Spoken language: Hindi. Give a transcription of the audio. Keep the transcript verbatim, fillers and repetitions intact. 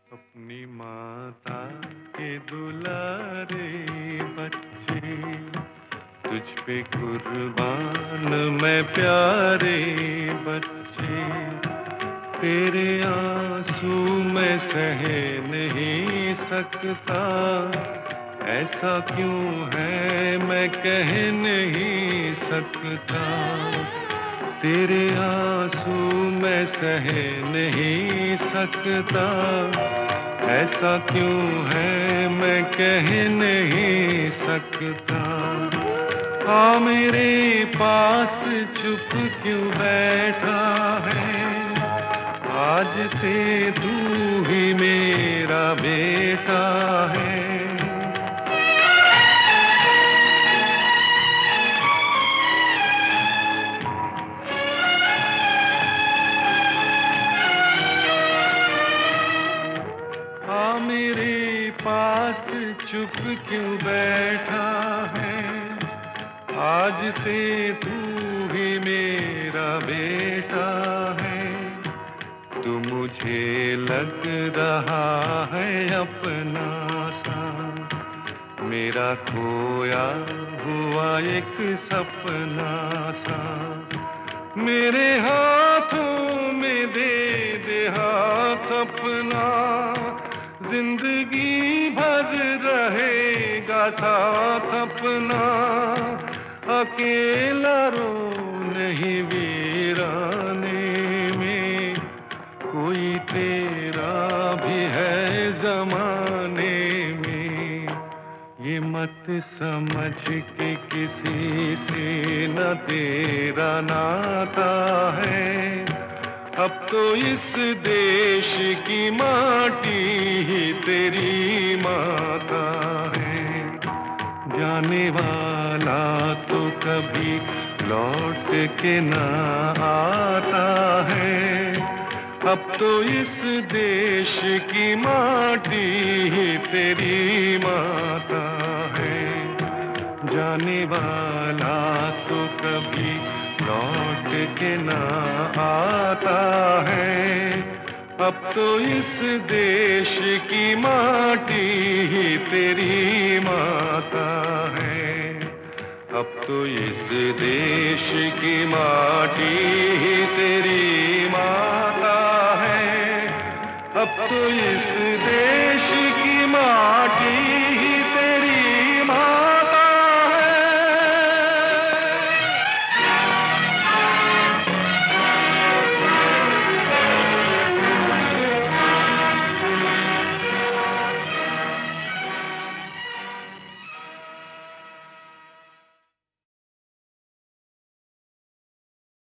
अपनी माता के दुलारे बच्चे, तुझ पे कुर्बान मैं प्यारे बच्चे। तेरे आंसू मैं सह नहीं सकता, ऐसा क्यों है मैं कह नहीं सकता। तेरे आंसू मैं सह नहीं सकता, ऐसा क्यों है मैं कह नहीं सकता। आ मेरे पास चुप क्यों बैठा है, आज से तू ही मेरा बेटा है। मेरे पास चुप क्यों बैठा है, आज से तू ही मेरा बेटा है। तू मुझे लग रहा है अपना सा, मेरा खोया हुआ एक सपना सा। मेरे हाथों में दे दे हाथ अपना, जिंदगी भर रहेगा साथ अपना। अकेला रो नहीं वीराने में, कोई तेरा भी है जमाने में। ये मत समझ के किसी से न तेरा नाता है, अब तो इस देश की माटी ही तेरी माता है। जाने वाला तो कभी लौट के ना आता है, अब तो इस देश की माटी ही तेरी माता है। जाने वाला तो कभी लौट के ना आता है, अब तो इस देश की माटी ही तेरी माता है। अब तो इस देश की माटी ही तेरी माता है। अब तो